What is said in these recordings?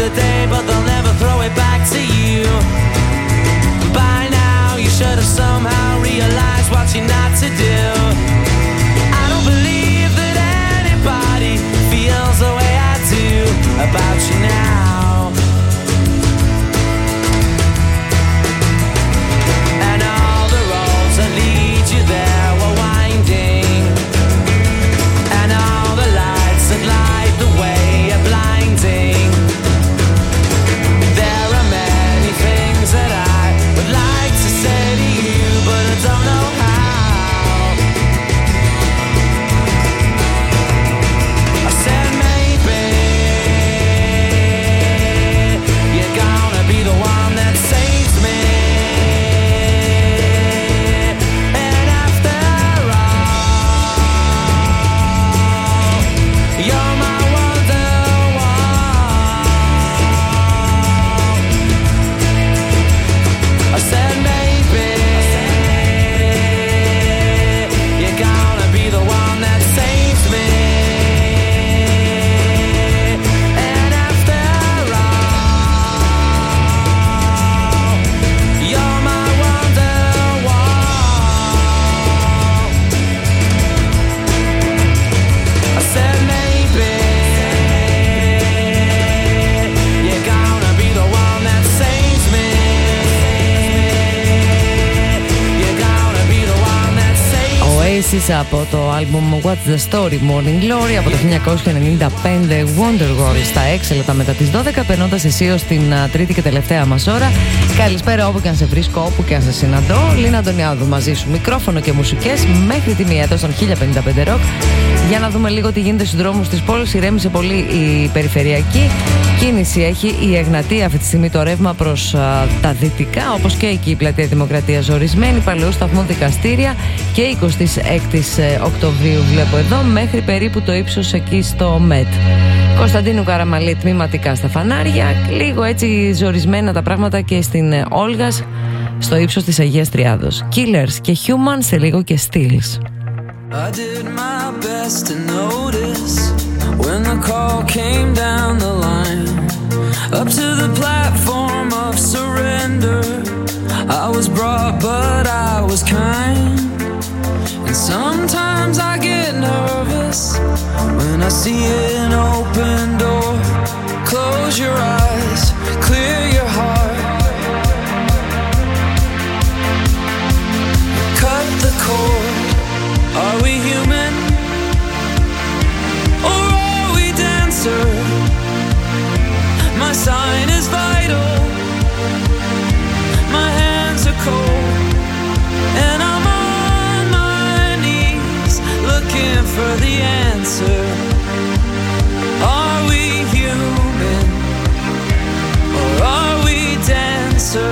the day, but they'll never throw it back to you. By now, you should have somehow realized what you're not to do. I don't believe that anybody feels the way I do about you now. And all the roads that lead you there were winding, and all the lights that light the way are blinding. There are many things that I would like to say to you, but I don't know how. I said maybe you're gonna be the one that saves me. And after all, you're my wonderwall. I said maybe you're gonna be the one that saves me. And after all, you're my wonderwall. I said maybe you're gonna be the one that saves me. You're gonna be the one that saves me. Oasis από το άλμπουμ What's the Story Morning Glory από το 1995, Wonderwall στα 6 λεπτά μετά τις 12, περνώντας εσείως στην τρίτη και τελευταία μας ώρα. Καλησπέρα όπου και αν σε βρίσκω, όπου και αν σε συναντώ. Λίνα Αντωνιάδου μαζί σου, μικρόφωνο και μουσικές μέχρι τη μία εδώ στον 1055 Rock. Για να δούμε λίγο τι γίνεται στους δρόμους της πόλης. Ηρέμησε πολύ η περιφερειακή κίνηση. Έχει η Εγνατία αυτή τη στιγμή το ρεύμα προς τα δυτικά, όπως και εκεί η Πλατεία Δημοκρατίας ζορισμένη, Παλαιού Σταθμού δικαστήρια και 26 Οκτωβρίου βλέπω εδώ, μέχρι περίπου το ύψος εκεί στο ΜΕΤ. Κωνσταντίνου Καραμαλή τμήματικά στα φανάρια, λίγο έτσι ζορισμένα τα πράγματα και στην Όλγας στο ύψος της Αγίας Τριάδος. Killers και Human σε λίγο και Steels. I did my best to notice when the call came down the line, up to the platform of surrender. I was brought, but I was kind. And sometimes I get nervous when I see an open door. Close your eyes, clear your heart, cut the cord. Are we human, or are we dancer? My sign is vital, my hands are cold, and I'm on my knees looking for the answer. Are we human, or are we dancer?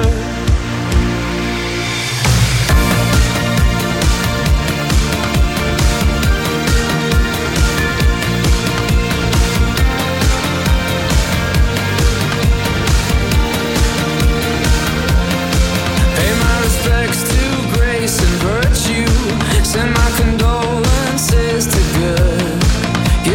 Send my condolences to good.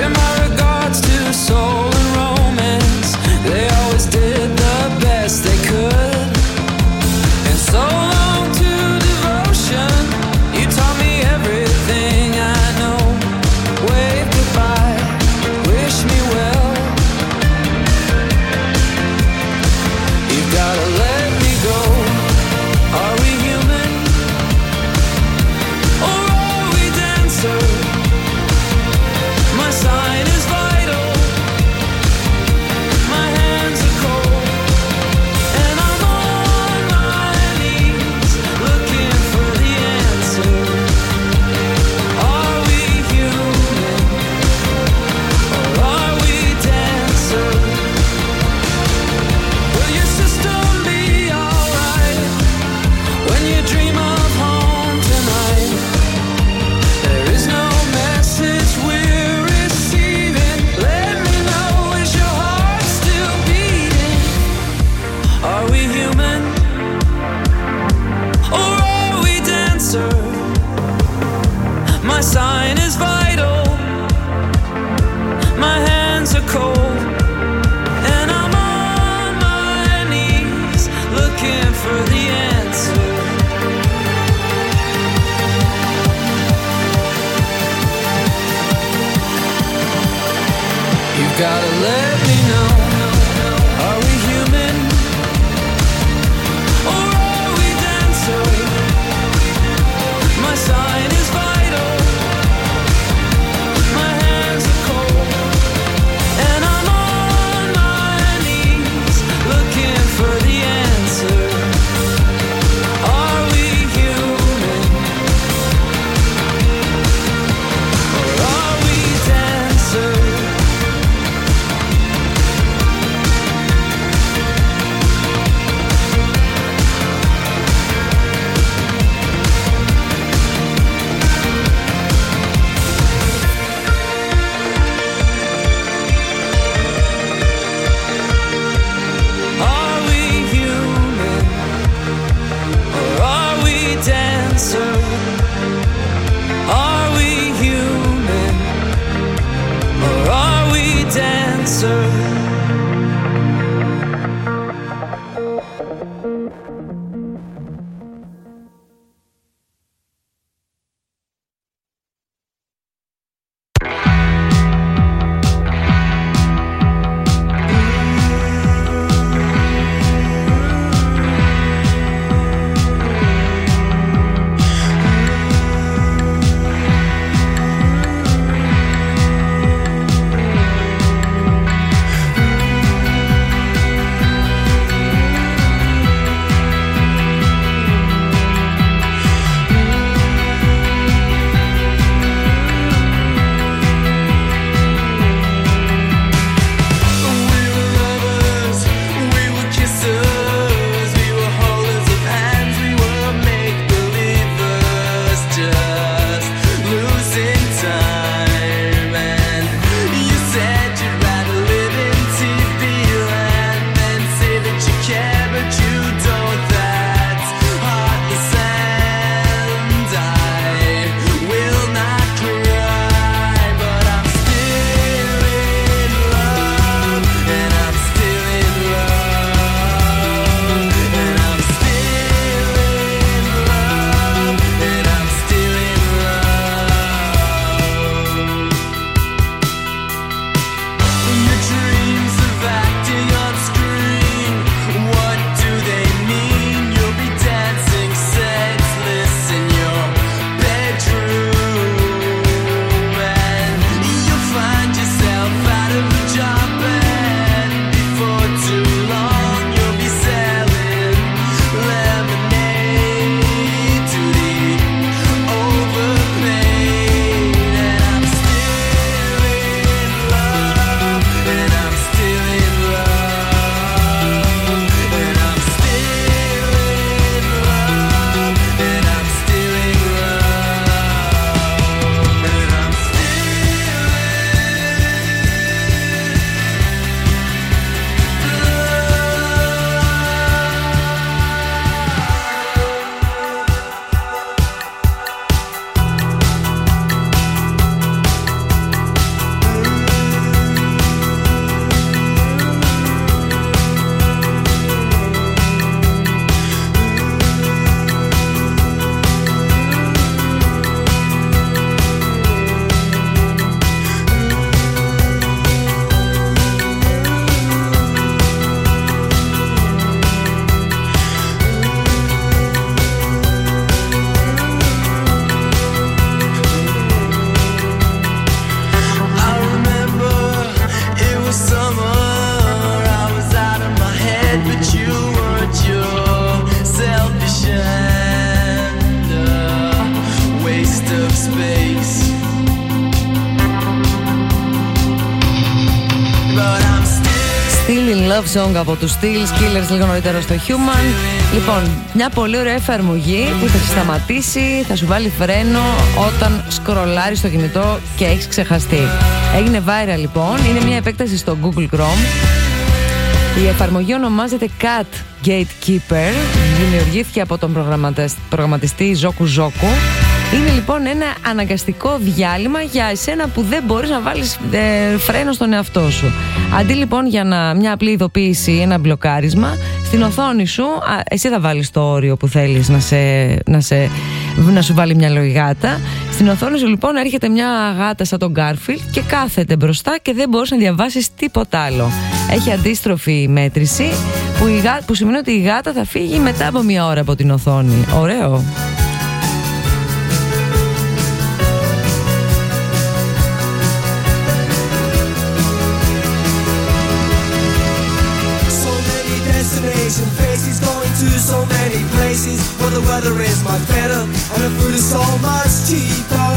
gotta let me know, are we human or are we dancer? My sign is vital, my hands are cold, and I'm on my knees looking for the answer. Are we human or are we dancer? Are we human or are we dancer? Are we human or are we dancer? Love Song από τους Steels, Killers λίγο νωρίτερα στο Human. Λοιπόν, μια πολύ ωραία εφαρμογή που θα σε σταματήσει, θα σου βάλει φρένο όταν σκρολάρεις στο κινητό και έχεις ξεχαστεί. Έγινε viral λοιπόν, είναι μια επέκταση στο Google Chrome. Η εφαρμογή ονομάζεται Cat Gatekeeper, δημιουργήθηκε από τον προγραμματιστή Zoku Zoku. Είναι λοιπόν ένα αναγκαστικό διάλειμμα για εσένα που δεν μπορείς να βάλεις φρένο στον εαυτό σου. Αντί λοιπόν για μια απλή ειδοποίηση, ένα μπλοκάρισμα, στην οθόνη σου εσύ θα βάλεις το όριο που θέλεις να σε να σου βάλει μια γάτα. Στην οθόνη σου λοιπόν έρχεται μια γάτα σαν τον Γκάρφιλντ και κάθεται μπροστά και δεν μπορείς να διαβάσεις τίποτα άλλο. Έχει αντίστροφη μέτρηση που σημαίνει ότι η γάτα θα φύγει μετά από μια ώρα από την οθόνη. Ωραίο. Faces going to so many places where the weather is much better and the food is so much cheaper.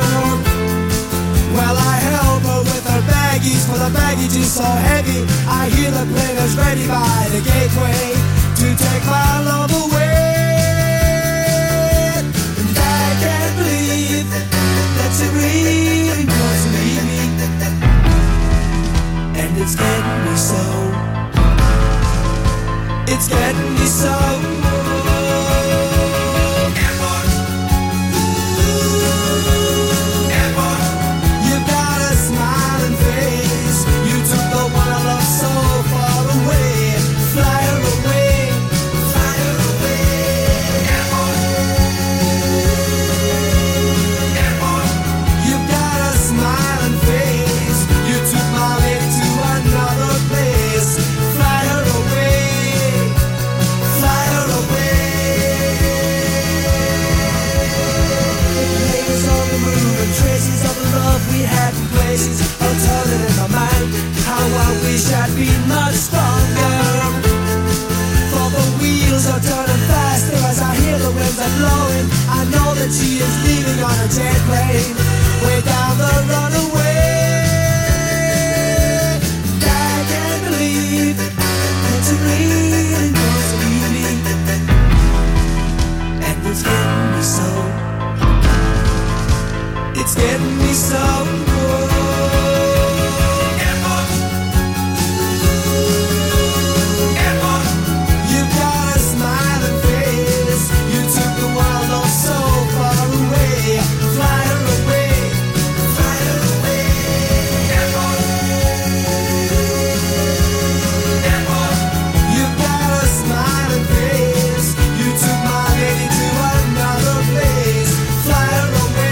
Well, I help her with her baggies, for the baggage is so heavy. I hear the players ready by the gateway to take my love away. And I can't believe that you really want to leave me, and it's getting me so. It's getting me so. Airport. Airport. You've got a smiling face. You took the one I love so far away. Fly her away. Fly her away. Airport. Airport. You've got a smiling face. You took my lady to another place. Fly her away. Traces of the love we had in places are turning in my mind. How I wish I'd been much stronger. For the wheels are turning faster as I hear the winds are blowing. I know that she is leaving on a jet plane way down the runaway. I can't believe that you really want to leave me, and it's getting me so. It's getting me so. Airport. Airport. You've got a smiling face. You took the wild off so far away. Fly her away. Fly her away. Airport. Airport. You've got a smiling face. You took my lady to another place. Fly her away.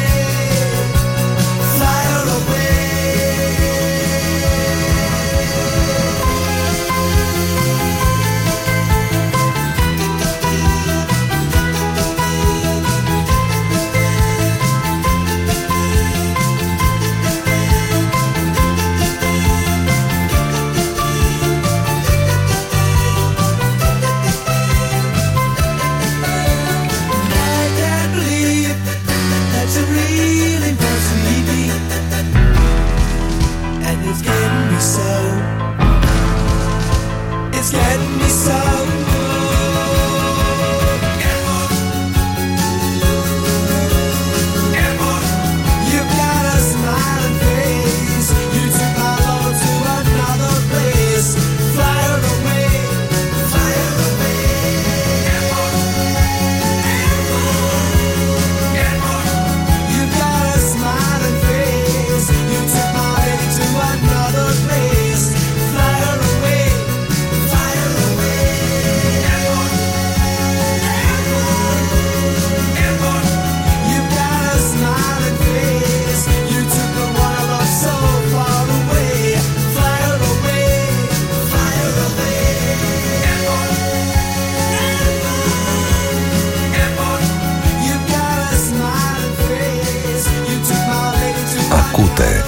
Ακούτε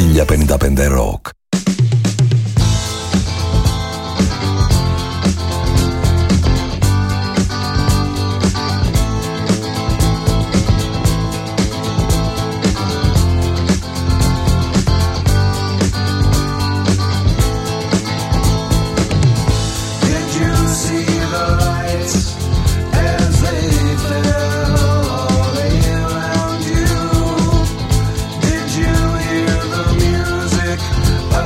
1055 Rock. Of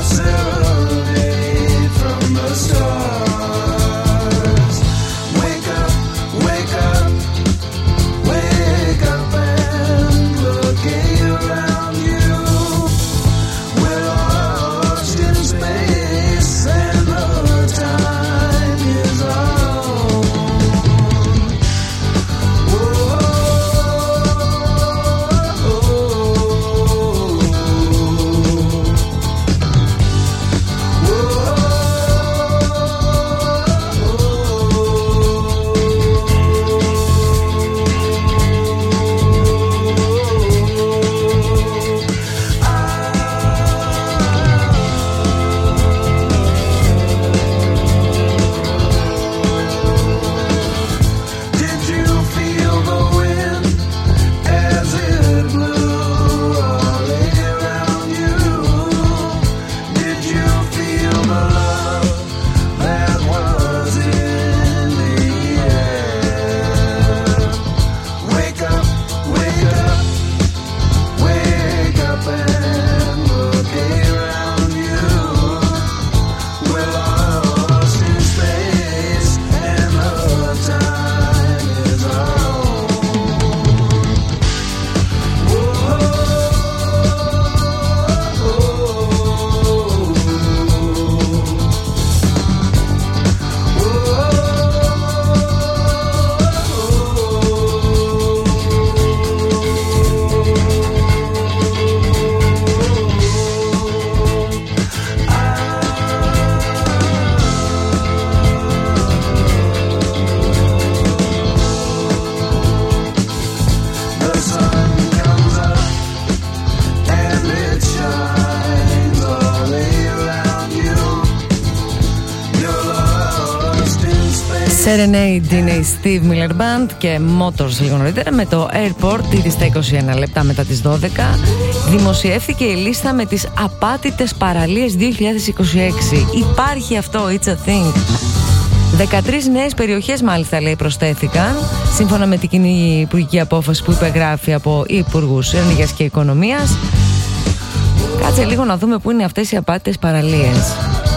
Serenade είναι η Steve Miller Band και Motors λίγο νωρίτερα με το Airport ήδη στα 21 λεπτά μετά τις 12. Δημοσιεύθηκε η λίστα με τις απάτητες παραλίες 2026. Υπάρχει αυτό, it's a thing. 13 νέες περιοχές μάλιστα λέει προσθέθηκαν σύμφωνα με την κοινή υπουργική απόφαση που υπεγράφει από υπουργούς Ενέργειας και Οικονομίας. Κάτσε λίγο να δούμε πού είναι αυτές οι απάτητες παραλίες.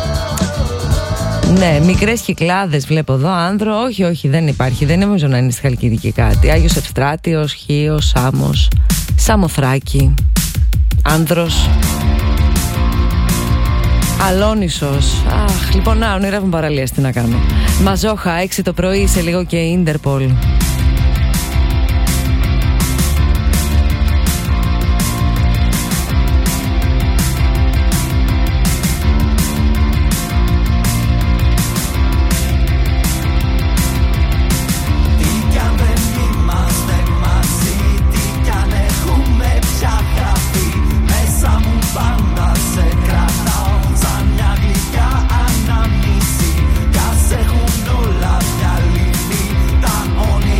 Ναι, μικρές Κυκλάδες βλέπω εδώ, Άνδρο, όχι δεν υπάρχει, δεν νομίζω να είναι στη Χαλκιδική κάτι. Άγιος Ευστράτιος, Χίος, Σάμος, Σαμοθράκη, Άνδρος, Αλόνισος. Αχ, λοιπόν, να, ονειρεύουν παραλίες, τι να κάνουμε. Μαζόχα, 6 το πρωί, σε λίγο και Ίντερπολ. Only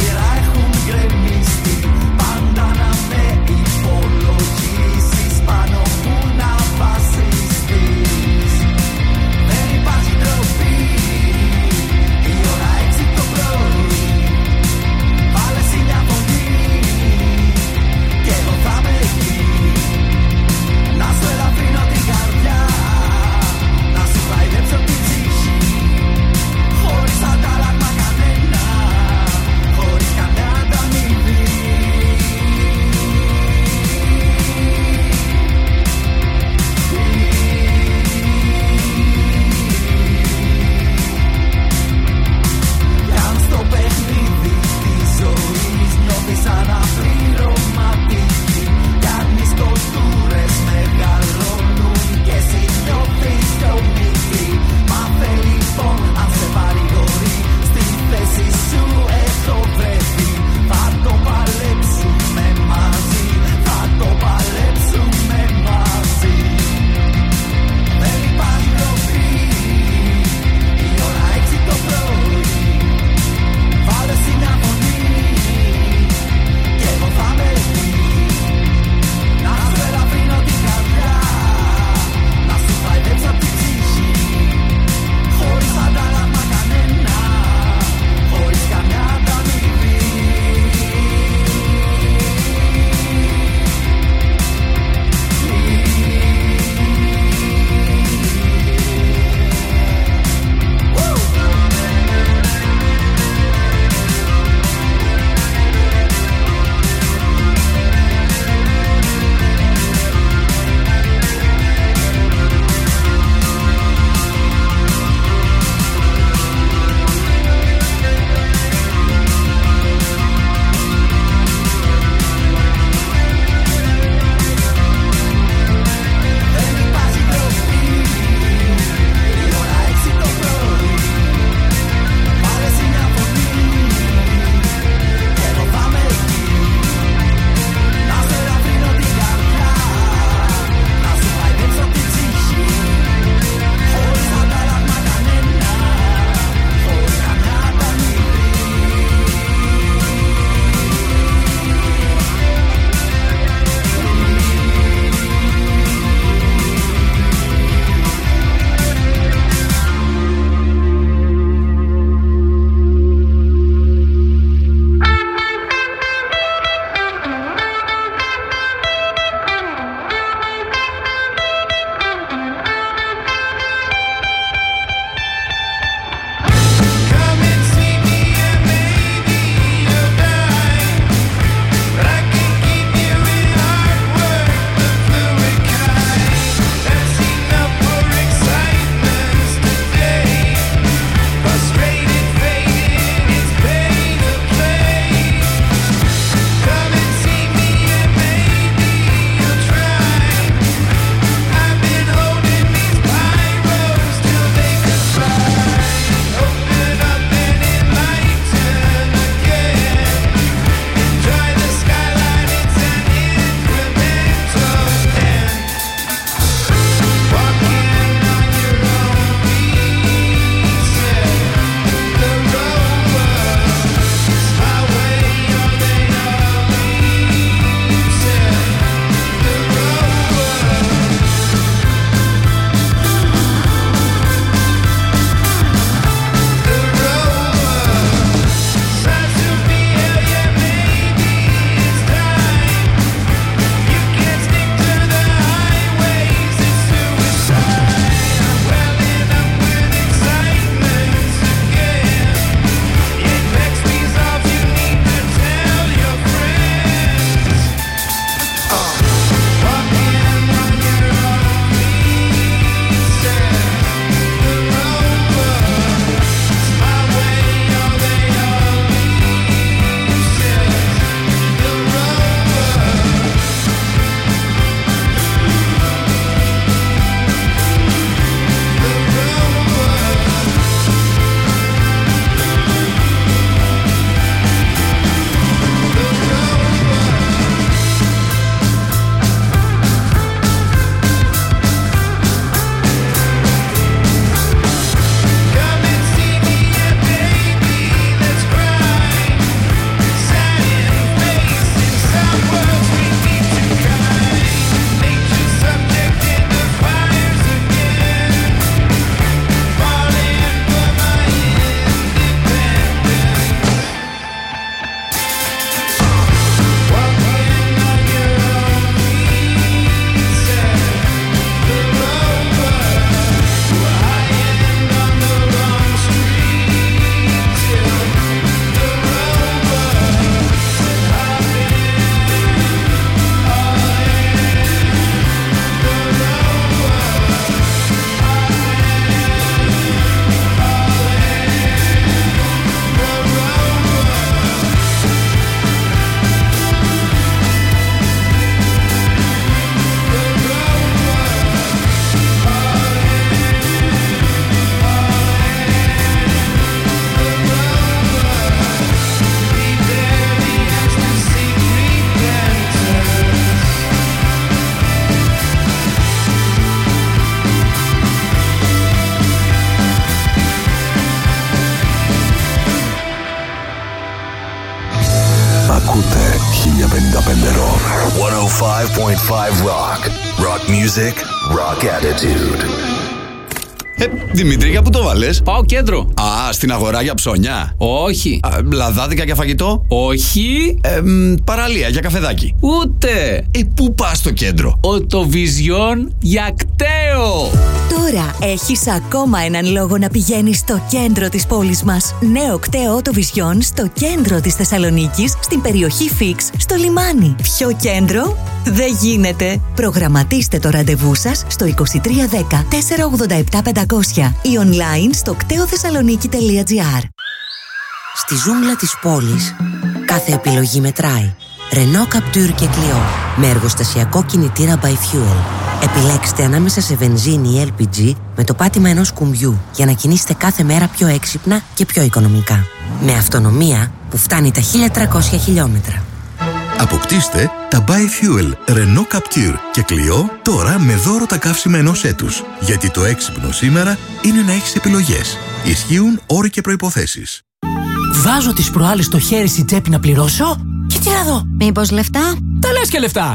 Rock. Rock music, rock attitude. Δημητρή, για πού το βάλες? Πάω κέντρο. Α, στην αγορά για ψώνια. Όχι. Λαδάδικα για φαγητό. Όχι. Παραλία για καφεδάκι. Ούτε. Πού πας στο κέντρο? Οτοβιζιόν για κταίο. Τώρα έχεις ακόμα έναν λόγο να πηγαίνεις στο κέντρο της πόλης μας. Νέο κταίο Οτοβιζιόν στο κέντρο της Θεσσαλονίκης, στην περιοχή Φίξ, στο λιμάνι. Πιο κέντρο δεν γίνεται. Προγραμματίστε το ραντεβού σας στο 2310 487 500 ή online στο κτεοθεσσαλονίκη.gr. Στη ζούγκλα της πόλης, κάθε επιλογή μετράει. Renault Captur και Clio με εργοστασιακό κινητήρα by Fuel. Επιλέξτε ανάμεσα σε βενζίνη ή LPG με το πάτημα ενός κουμπιού για να κινήσετε κάθε μέρα πιο έξυπνα και πιο οικονομικά. Με αυτονομία που φτάνει τα 1300 χιλιόμετρα. Αποκτήστε τα Bi-Fuel Renault Captur και Clio τώρα με δώρο τα καύσιμα ενός έτους. Γιατί το έξυπνο σήμερα είναι να έχεις επιλογές. Ισχύουν όροι και προϋποθέσεις. Βάζω τις προάλλες στο χέρι στην τσέπη να πληρώσω και τι να δω. Μήπως λεφτά? Τα λες και λεφτά.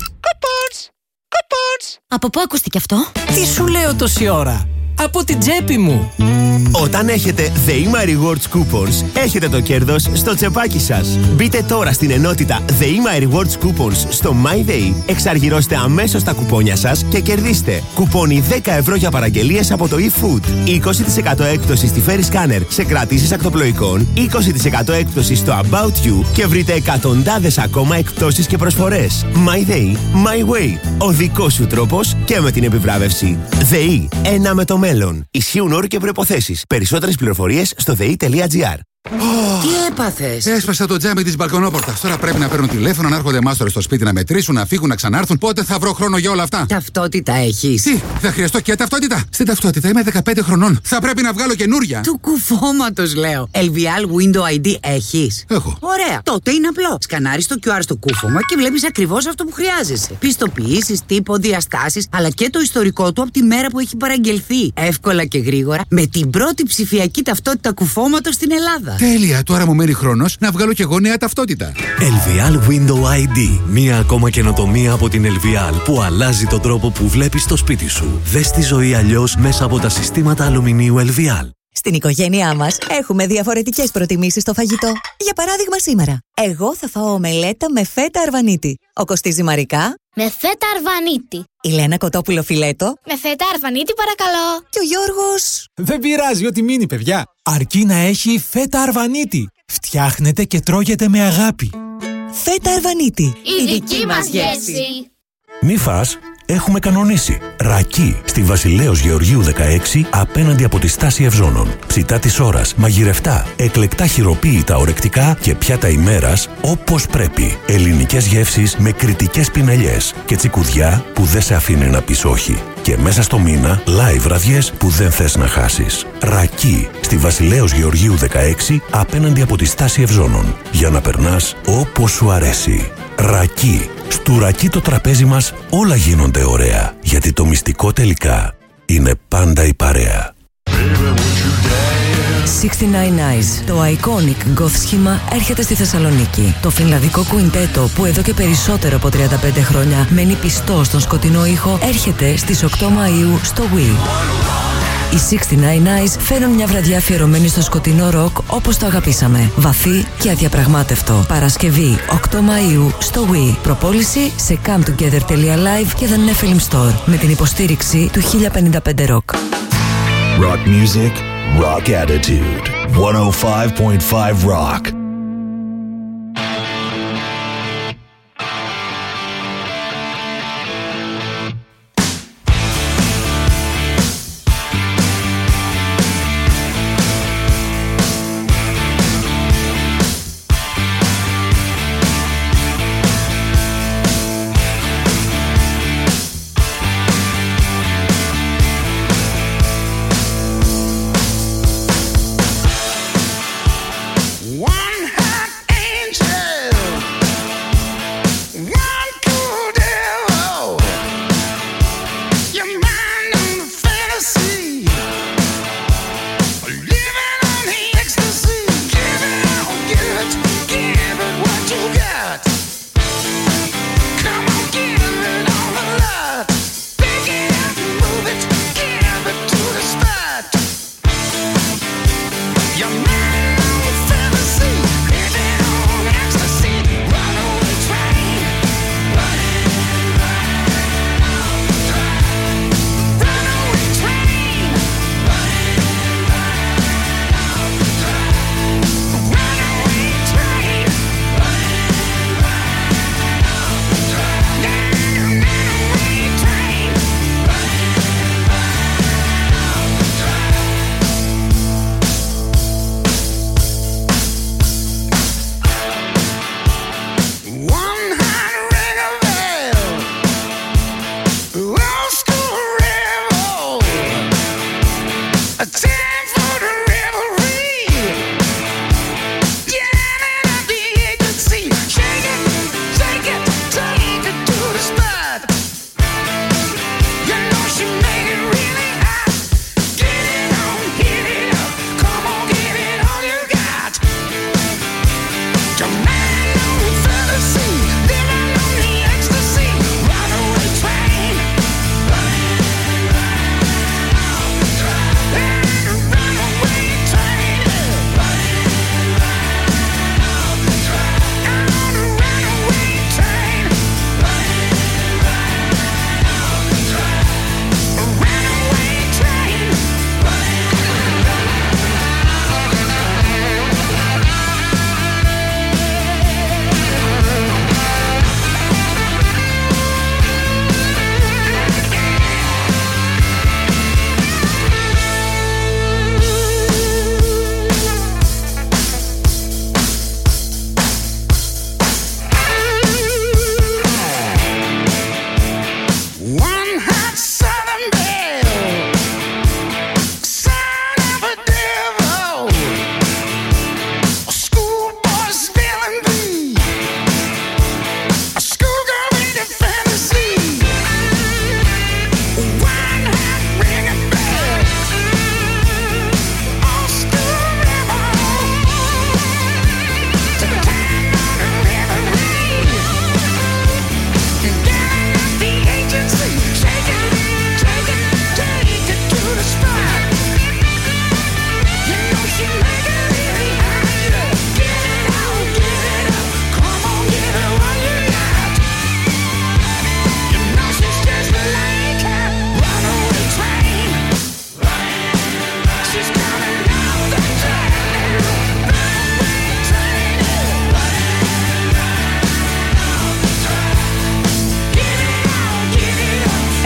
Από πού ακούστηκε αυτό? Τι σου λέω τόση ώρα? Από την τσέπη μου. Όταν έχετε ΔΕΗΜΑ Rewards Coupons, έχετε το κέρδος στο τσεπάκι σας. Μπείτε τώρα στην ενότητα ΔΕΗΜΑ Rewards Coupons στο MyDay, εξαργυρώστε αμέσως τα κουπόνια σας και κερδίστε κουπόνι 10 ευρώ για παραγγελίες από το eFood, 20% έκπτωση στη Ferry Scanner σε κρατήσεις ακτοπλοϊκών, 20% έκπτωση στο About You και βρείτε εκατοντάδες ακόμα εκπτώσεις και προσφορές. MyDay, My Way. Ο δικός σου τρόπος και με την επιβράβευση. ΔΕΗ, ένα με το μέλλον. Ισχύουν όροι και προϋποθέσεις. Περισσότερες πληροφορίες στο dei.gr. Τι έπαθες? Έσπασα το τζάμι της μπαλκονόπορτας. Τώρα πρέπει να παίρνουν τηλέφωνο, να έρχονται μάστορες στο σπίτι να μετρήσουν, να φύγουν, να ξανάρθουν. Πότε θα βρω χρόνο για όλα αυτά? Ταυτότητα έχεις? Τι, θα χρειαστώ και ταυτότητα? Στην ταυτότητα είμαι 15 χρονών. Θα πρέπει να βγάλω καινούρια. Του κουφώματος λέω. LVL Window ID έχεις? Έχω. Ωραία. Τότε είναι απλό. Σκανάρεις το QR στο κούφωμα και βλέπεις ακριβώς αυτό που χρειάζεσαι. Πιστοποιήσεις, τύπο, διαστάσεις, αλλά και το ιστορικό του από τη μέρα που έχει παραγγελθεί. Εύκολα και γρήγορα με την πρώτη ψηφιακή ταυτότητα κουφώματος στην Ελλάδα. Τέλεια, τώρα μου μένει χρόνος να βγάλω κι εγώ νέα ταυτότητα. LVL Window ID. Μία ακόμα καινοτομία από την LVL που αλλάζει τον τρόπο που βλέπεις το σπίτι σου. Δες τη ζωή αλλιώς μέσα από τα συστήματα αλουμινίου LVL. Στην οικογένειά μας έχουμε διαφορετικές προτιμήσεις στο φαγητό. Για παράδειγμα σήμερα, εγώ θα φάω ομελέτα με φέτα αρβανίτη. Ο Κωστής Ζυμαρικά με φέτα αρβανίτη. Η Λένα Κοτόπουλο φιλέτο με φέτα αρβανίτη παρακαλώ. Και ο Γιώργος... Δεν πειράζει ό,τι μείνει παιδιά. Αρκεί να έχει φέτα αρβανίτη. Φτιάχνετε και τρώγεται με αγάπη. Φέτα αρβανίτη. Η δική μας γεύση. Μη φας, έχουμε κανονίσει. Ρακί στη Βασιλέως Γεωργίου 16 απέναντι από τη στάση Ευζώνων. Ψητά της ώρας, μαγειρευτά, εκλεκτά χειροποίητα ορεκτικά και πιάτα ημέρας όπως πρέπει. Ελληνικές γεύσεις με κριτικές πινελιές και τσικουδιά που δεν σε αφήνει να πεις όχι. Και μέσα στο μήνα, live βραδιές που δεν θες να χάσεις. Ρακί στη Βασιλέως Γεωργίου 16 απέναντι από τη στάση Ευζώνων. Για να περνάς όπως σου αρέσει. Ρακί. Στου Ρακί το τραπέζι μας όλα γίνονται ωραία. Γιατί το μυστικό τελικά είναι πάντα η παρέα. 69 Eyes, το iconic goth σχήμα έρχεται στη Θεσσαλονίκη. Το φινλανδικό κουιντέτο που εδώ και περισσότερο από 35 χρόνια μένει πιστό στον σκοτεινό ήχο έρχεται στις 8 Μαΐου στο Wii. Οι 69 Eyes φέρνουν μια βραδιά αφιερωμένη στο σκοτεινό ροκ όπως το αγαπήσαμε. Βαθύ και αδιαπραγμάτευτο. Παρασκευή 8 Μαΐου στο Wii. Προπόληση σε cometogether.live και The Nephilim Store με την υποστήριξη του 1055 Rock. Rock music, rock attitude. 105.5 Rock. One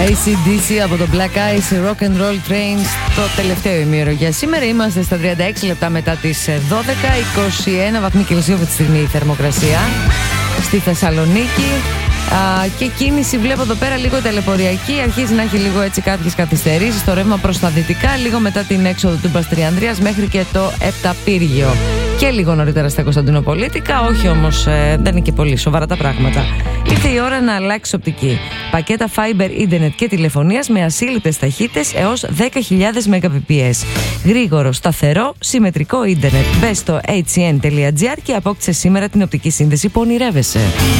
AC/DC από το Black Ice Rock and Roll Train στο τελευταίο ημίωρο για σήμερα. Είμαστε στα 36 λεπτά μετά τις 12, 21 βαθμοί Κελσίου αυτή τη στιγμή η θερμοκρασία στη Θεσσαλονίκη. Και κίνηση βλέπω εδώ πέρα λίγο τελεποριακή. Αρχίζει να έχει λίγο έτσι κάποιες καθυστερήσεις στο ρεύμα προς τα δυτικά, λίγο μετά την έξοδο του Μπαστριανδρίας μέχρι και το Επταπύργιο. Και λίγο νωρίτερα στα Κωνσταντινοπολίτικα, όχι όμως δεν είναι και πολύ σοβαρά τα πράγματα. Ήρθε η ώρα να αλλάξει οπτική. Πακέτα Fiber Ίντερνετ και τηλεφωνίας με ασύλληπτες ταχύτητες έως 10.000 Mbps. Γρήγορο, σταθερό, συμμετρικό ίντερνετ. Μπες στο hn.gr και απόκτησε σήμερα την οπτική σύνδεση που ονειρεύεσαι.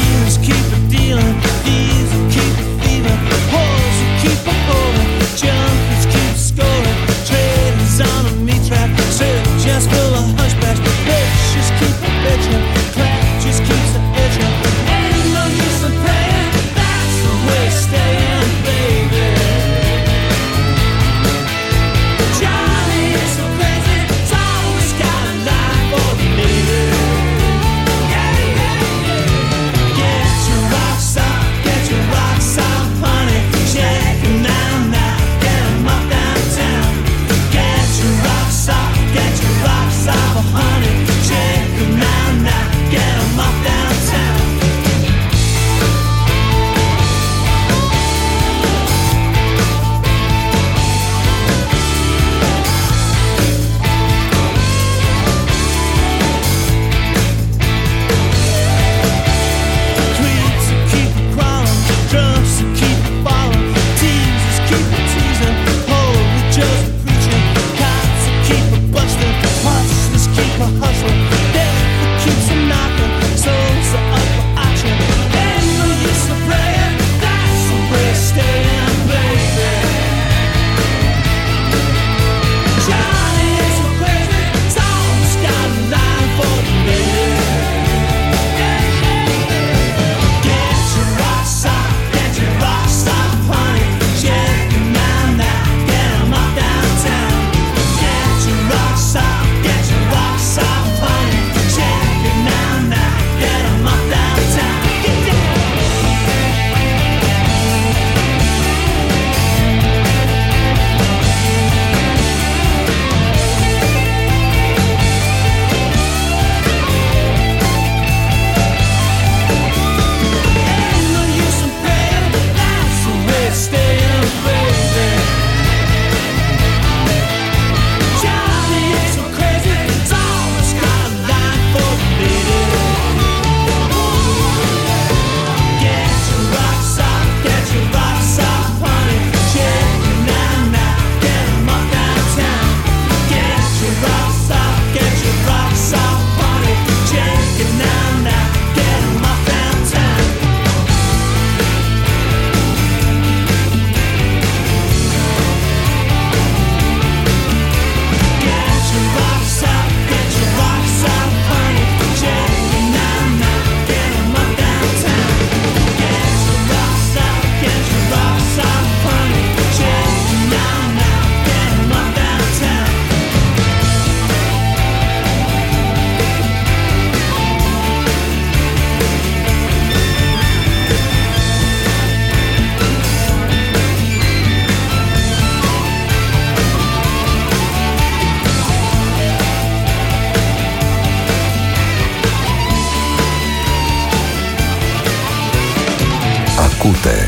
Ακούτε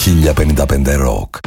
1055 Rock.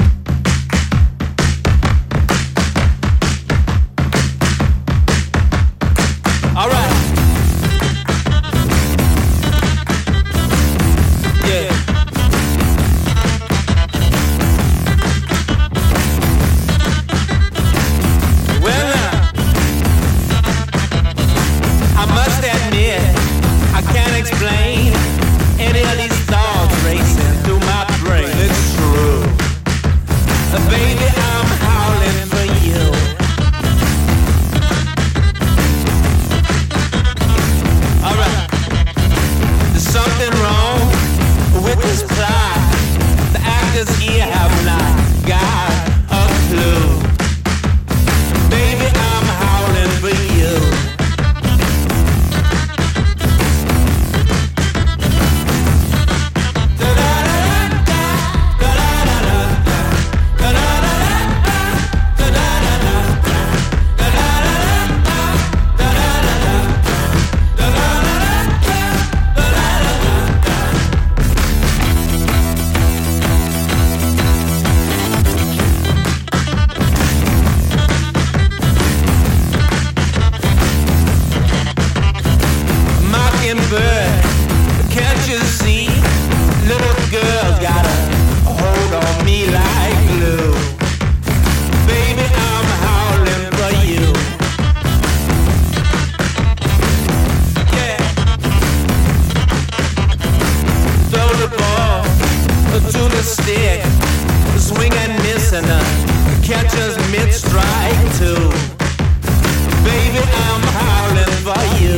and catch us mid-strike too. Baby, I'm howling for you.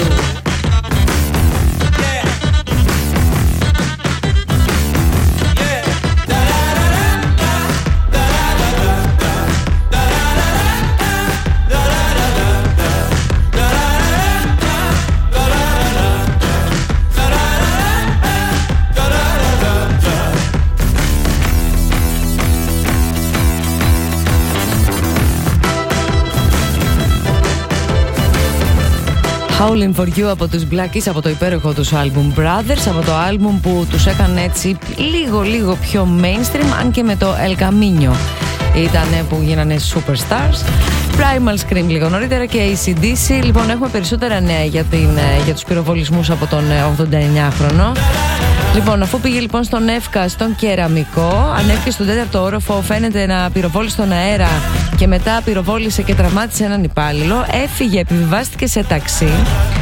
Howling for You από τους Black Keys, από το υπέροχο τους άλμπουμ Brothers, από το άλμπουμ που τους έκανε έτσι λίγο πιο mainstream, αν και με το El Camino ήτανε που γίνανε superstars. Primal Scream λίγο νωρίτερα και AC/DC. Λοιπόν, έχουμε περισσότερα νέα για τους πυροβολισμούς από τον 89χρονο. Λοιπόν, αφού πήγε λοιπόν στον Εύκα, στον Κεραμικό, ανέβηκε στον 4ο όροφο, φαίνεται να πυροβόλησε στον αέρα και μετά πυροβόλησε και τραυμάτισε έναν υπάλληλο. Έφυγε, επιβιβάστηκε σε ταξί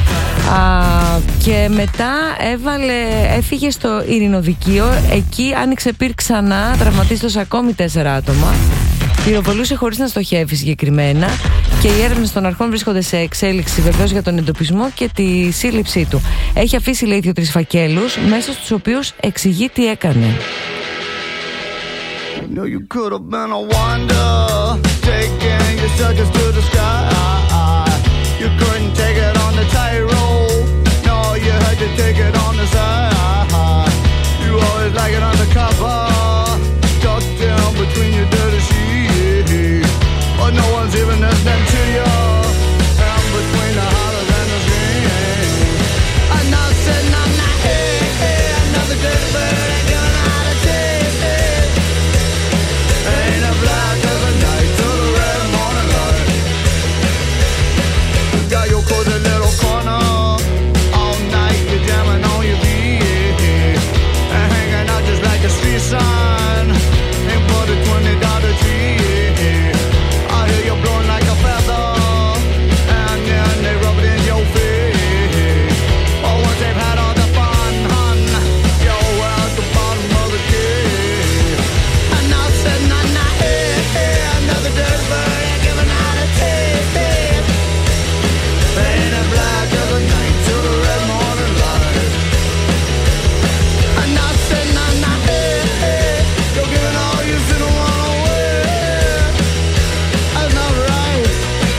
και μετά έφυγε στο Ειρηνοδικείο. Εκεί άνοιξε πυρ ξανά, τραυματίστος ακόμη 4 άτομα. Πυροβολούσε χωρίς να στοχεύει συγκεκριμένα και οι έρευνες των αρχών βρίσκονται σε εξέλιξη βεβαίως για τον εντοπισμό και τη σύλληψή του. Έχει αφήσει, λέει, 2-3 φακέλους, μέσα στους οποίους εξηγεί τι έκανε. No, you could have been a wonder, taking your circus to the sky. You couldn't take it on the tightrope. No, you had to take it on the side. You always like it undercover, tucked down between your dirty sheets. But no one's even listening to you. And between the hollers and the screams, I'm not sitting on that hey, another dirty bird ain't giving out a taste. Ain't a black of a night till the red morning light. Got your cozy little corner, all night you're jamming on your beat, and hanging out just like a street sign, ain't but a $20 tree. I hear you blowing like a feather, and then they rub it in your face. Oh, once they've had all the fun, hun, you're at the bottom of the cave. And now sitting on that hey, another dirty bird ain't giving out a taste. Ain't a black of the night till the red morning light. And now sitting on that hey, you're giving all you should have won away. That's not right.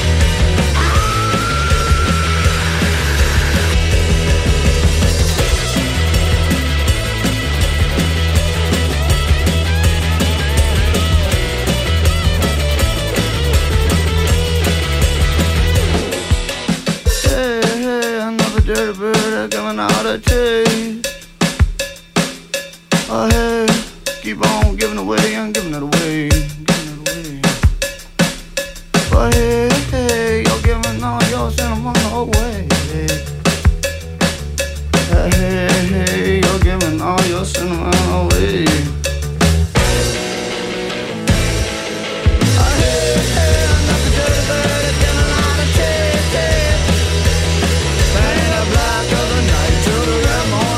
Hey, another dirty bird giving out a taste. Oh, hey, keep on giving away and giving it away, giving it away. Oh, hey, you're giving all your cinnamon away. Hey, you're giving all your cinnamon away. Oh, hey, another dirty bird is giving out a taste. Ain't a black of the night till the red morning.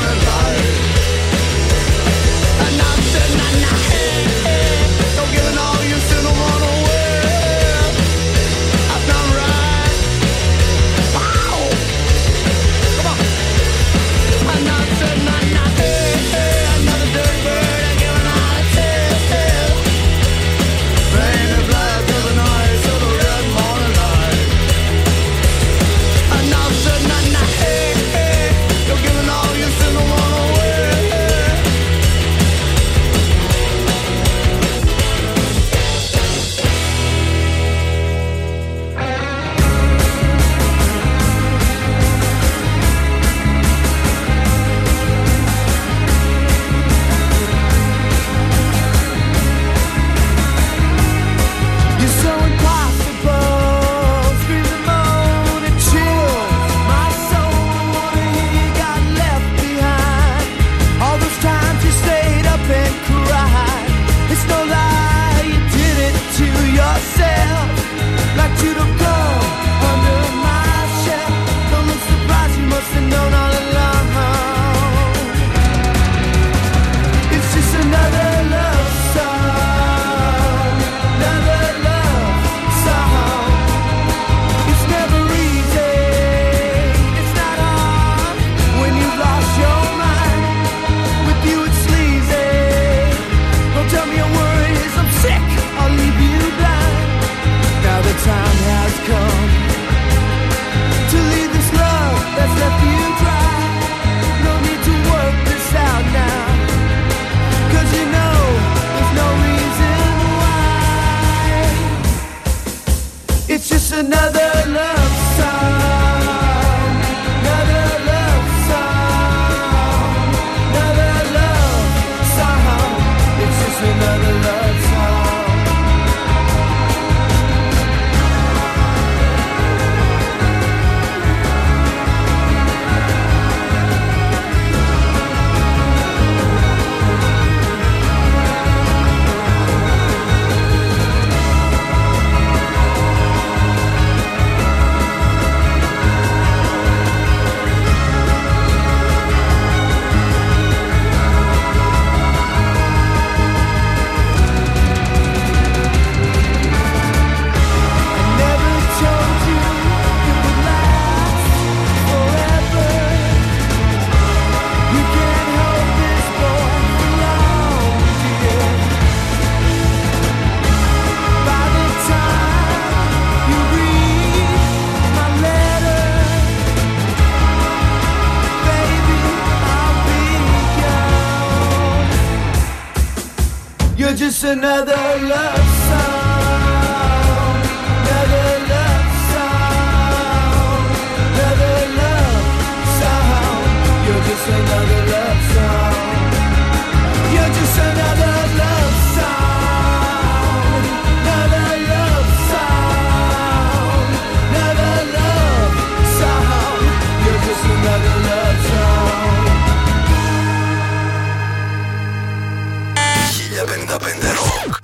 another love song. Another love song. Another love song. It's just another love song. You're just another love song. Another love song. Another love song. You're just another love song. You're just another love song. Another love song. Another love song. You're just another love song. 1055 Rock.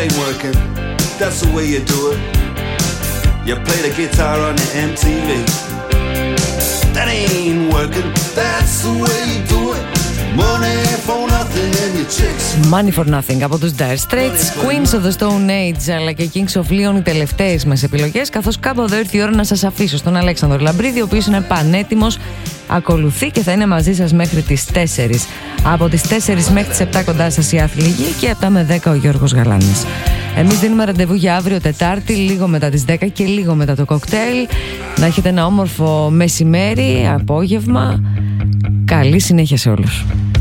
ain't working. That's the way you do it. You play the guitar on the MTV. That ain't working. That's the way you do it. Money for nothing and your chicks. Money for nothing από τους Dire Straits, Queens of the Stone Age αλλά και Kings of Leon, οι τελευταίες μας επιλογές, καθώς κάποτε ήρθε η ώρα να σας αφήσω στον Αλέξανδρο Λαμπρίδη, ο οποίος είναι πανέτοιμος, ακολουθεί και θα είναι μαζί σας μέχρι τις 4. Από τις 4 μέχρι τις 7 κοντά σας η Αθληγή και 7 με 10 ο Γιώργος Γαλάνης. Εμείς δίνουμε ραντεβού για αύριο Τετάρτη, λίγο μετά τις 10 και λίγο μετά το κοκτέιλ. Να έχετε ένα όμορφο μεσημέρι, απόγευμα. Καλή συνέχεια σε όλους.